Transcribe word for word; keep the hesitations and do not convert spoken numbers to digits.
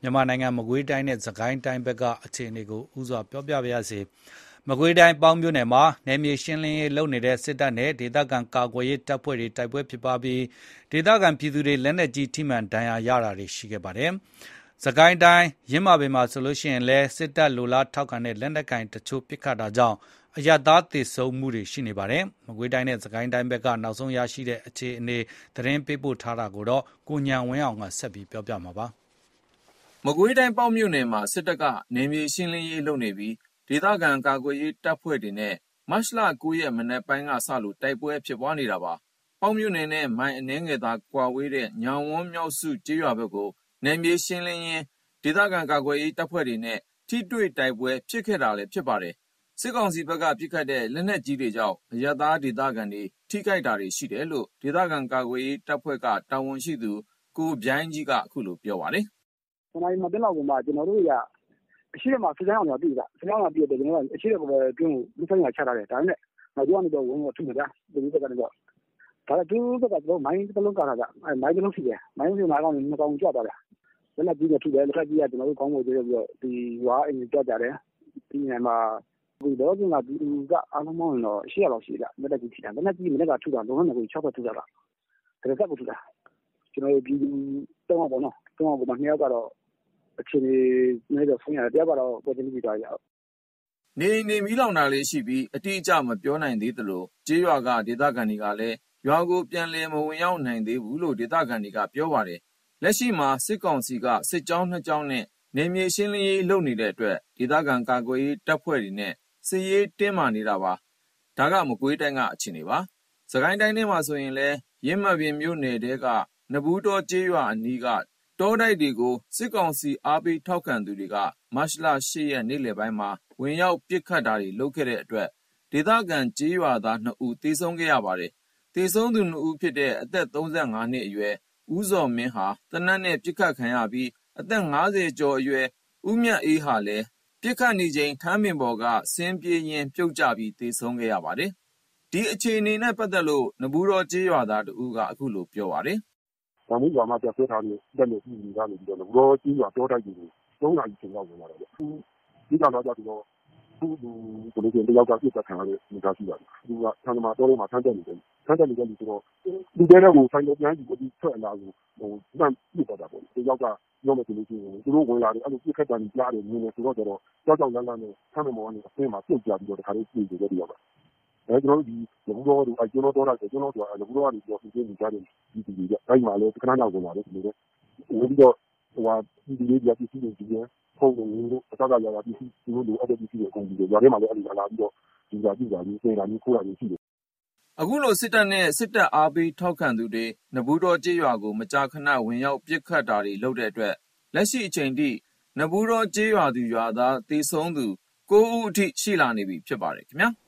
မြန်မာနိုင်ငံမကွေးတိုင်းနဲ့စစ်ကိုင်းတိုင်းဘက်ကအခြေအနေကိုဥစွာပြောပြပါရစေ။မကွေးတိုင်းပေါင်းမြို့နယ်မှာနယ်မြေရှင်းလင်းရေးလုပ်နေတဲ့စစ်တပ်နဲ့ဒေသခံကာကွယ်ရေးတပ်ဖွဲ့တွေတိုက်ပွဲဖြစ်ပွားပြီးဒေသခံပြည်သူတွေလက်နက်ကြီးထိမှန်ဒဏ်ရာရတာတွေရှိခဲ့ပါတယ်။စစ်ကိုင်းတိုင်းယင်းမာပင်မှာဆိုရင်လည်းစစ်တပ်လိုလားထောက်ခံတဲ့လက်နက်ကင်တချို့ပစ်ခတ်တာကြောင့်အရပ်သားသေဆုံးမှုတွေရှိနေပါတယ်။မကွေးတိုင်းနဲ့စစ်ကိုင်းတိုင်းဘက်ကနောက်ဆုံးရရှိတဲ့အခြေအနေသတင်းပေးပို့ထားတာကိုတော့ကိုညံဝင်းအောင်ကဆက်ပြီးပြောပြမှာပါ။မကွေးတိုင်းပေါက်မြို့နယ်မှာစစ်တပ်ကနယ်မြေရှင်းလင်းရေးလုပ်နေပြီးဒေသခံကာကွယ်ရေးတပ်ဖွဲ့တွေနဲ့မတ်လ၉ရက်မနက်ပိုင်းကစလို့တိုက်ပွဲဖြစ်ပွားနေတာပါ။ပေါက်မြို့နယ်နဲ့မိုင်အနည်းငယ်သာကွာဝေးတဲ့ညောင်ဝန်းမြောက်စုကျေးရွာဘက်ကိုနယ်မြေရှင်းလင်းရင်းဒေသခံကာကွယ်ရေးတပ်ဖွဲ့တွေနဲ့ထိတွေ့တိုက်ပွဲဖြစ်ခဲ့တာလည်းဖြစ်ပါတယ်။စစ်ကောင်စီဘက်ကပစ်ခတ်တဲ့လက်နက်ကြီးတွေကြောင့်အရပ်သားဒေသခံတွေထိခိုက်တာတွေရှိတယ်လို့ဒေသခံကာကွယ်ရေးတပ်ဖွဲ့ကတာဝန်ရှိသူကိုဗျိုင်းကြီးကအခုလိုပြောပါတယ်။“တနာရီမသိလောက်ကိုမှကျွန်တော်တို့ကအရှိမစစ်ကြောင်းအောင်ပြီးတာစစ်ကြောင်းအောင်ပြီးတော့ကျွန်တော်တို့အရှိဘက်တွင်းကိုလူဆိုင်ရချထားတယ်ဒါပေမဲ့နောက်ကျောကနေတော့ဝင်တော့ထုနေကြဒီဘက်ကနေတော့ဒါလည်းသူ့ဘက်ကကျွန်တော်မိုင်းတစ်လုံးကာတာကအဲမိုင်းတစ်လုံးရှိတယ်မိုင်းတစ်လုံးကနေနှစ်ကောင်ကြွသွားတာလက်လက်ကြီးနဲ့ထုတယ်လက်လက်ကြီးကကျွန်တော်တို့ကောင်းဖို့ပြောပြီးတော့ဒီရွာအိမ်ကြွကြတယ်ဒီနေရာမှာဒီတော့ကဒီကအားလုံးမောင်းတော့ရှေ့ရတော့ရှိတာလက်လက်ကြီးထိတာလက်လက်ကြီးမနေ့ကထုတာလုံးဝကို၆ဘက်ထုတာကဒါလည်းတက်ကိုထုတာကျွန်တော်ဒီတော့ပေါ့နော်တော့ပေါ့နှစ်ယောက်ကတော့အခြေအနေနဲ့တော့ဆုံးရတယ်တရားကတော့ပေါ်တင်ပြီးသားရအောင်နေနေမီးလောင်တာလေးရှိပြီးအတိအကျမပြောနိုင်သေးသလိုကျေးရွာကဒေသခံတွေကလည်းရွာကိုပြန်လည်မဝင်ရောက်နိုင်သေးဘူးလို့ဒေသခံတွေကပြောပါတယ်လက်ရှိမှာစစ်ကောင်စီကစစ်ကြောင်းနှစ်ကြောင်းနဲ့နေမြေရှင်းလင်းရေးလုပ်နေတဲ့အတွက်ဒေသခံကာကွယ်ရေးတပ်ဖွဲ့တွေနဲ့စစ်ရေးတင်းမာနေတာပါဒါကမကွေးတိုင်းကအခြေအနေပါစကိုင်းတိုင်းထဲမှာဆိုရင်လည်းရင်းမပင်မြို့နယ်တဲကနဘူးတော်ကျေးရွာအနီးကတောတိုက်တွေကိုစစ်ကောင်စီအားပေးထောက်ခံသူတွေကမတ်လ၈ရက်နေ့လယ်ပိုင်းမှာဝင်ရောက်ပစ်ခတ်တာတွေလုပ်ခဲ့တဲ့အတွက်ဒေသခံကျေးရွာသားနှစ်ဦးသေဆုံးခဲ့ရပါတယ်။သေဆုံးသူနှစ်ဦးဖြစ်တဲ့အသက်၃၅နှစ်အရွယ်ဦးဇော်မင်းဟာသေနတ်နဲ့ပစ်ခတ်ခံရပြီးအသက်၅၀ကျော်အရွယ်ဦးမြတ်အေးဟာလည်းပစ်ခတ်နေချိန်ထမ်းပင်ပေါ်ကဆင်းပြေးရင်းပြုတ်ကျပြီးသေဆုံးခဲ့ရပါတယ်။ဒီအခြေအနေနဲ့ပတ်သက်လို့နဘူးတော်ကျေးရွာသားတဦးကအခုလိုပြောပါတယ်။“တောင်ကြီးရွာမှာပြဆွဲထားတဲ့တက်နေပြည်နေတာနေပြီးတော့နဘူးတော်ကျေးရွာတောတိုက်တွေကိုသုံးနာရီချိန်လောက်ဝင်လာတာပေါ့။ဒီကတော့ကြတော့သူ့သူဆိုလို့ရှိရင်တယောက်ကပြစ်တက်ခံရတဲ့အနေအထားရှိပါတယ်။သူကဆန္ဒမှာတောထဲမှာဆန်းတက်နေတယ်ဆန်းတက်နေတဲ့လူဆိုတော့လူတဲတဲ့ကိုဆိုင်တော့ပြန်ကြည့်ပြီးထွက်လာကိုဟိုမှန်ပြစ်တော့တာပေါ့။တယောက်ကပြောမယ်ဆိုလို့ရှိရင်သူတို့ဝင်လာတယ်အဲ့လိုပြစ်ခတ်တာကြီးကြားတယ်မြင်နေဆိုတော့ကျတော့ကြောက်ကြောက်လန့်လန့်နဲ့ဆန်းမမောကနေအဆင်းမှာပြုတ်ကြပြီးတော့တခါလေးပြည်တယ်တယောက်ကအဲကျွန်တော်တို့ဒီနဘူးတော်တို့အဲကျွန်တော်တော်တာကျွန်တော်ဆိုတာနဘူးတော်ကနေပြီးတော့ပြည်နေကြတယ်ဒီဒီကြီးအဲ့မှာလည်းခဏနောက်ဝင်လာတယ်ဒီလိုပဲဝင်ပြီးတော့ဟိုဟာဒီလေးပြပစ္စည်းတွေဒီရင်ဖုန်းတွေတို့အတော့ရရပစ္စည်းဒီလိုလိုအဲ့ဒီပစ္စည်းတွေအကုန်ပြီးတော့ရွာထဲမှာလည်းအဲ့ဒီလာပြီးတော့ဒီကပြည်တာကြီးစေတာကြီးခိုးတာကြီးရှိတယ်အခုလိုစစ်တပ်နဲ့စစ်တပ်အားပေးထောက်ခံသူတွေနဘူးတော်ကျေးရွာကိုမကြာခဏဝင်ရောက်ပစ်ခတ်တာတွေလုပ်တဲ့အတွက်လက်ရှိအချိန်ထိနဘူးတော်ကျေးရွာသူရွာသားသေဆုံးသူ၉ဦးအထိရှိလာနေပြီဖြစ်ပါတယ်ခင်ဗျာ။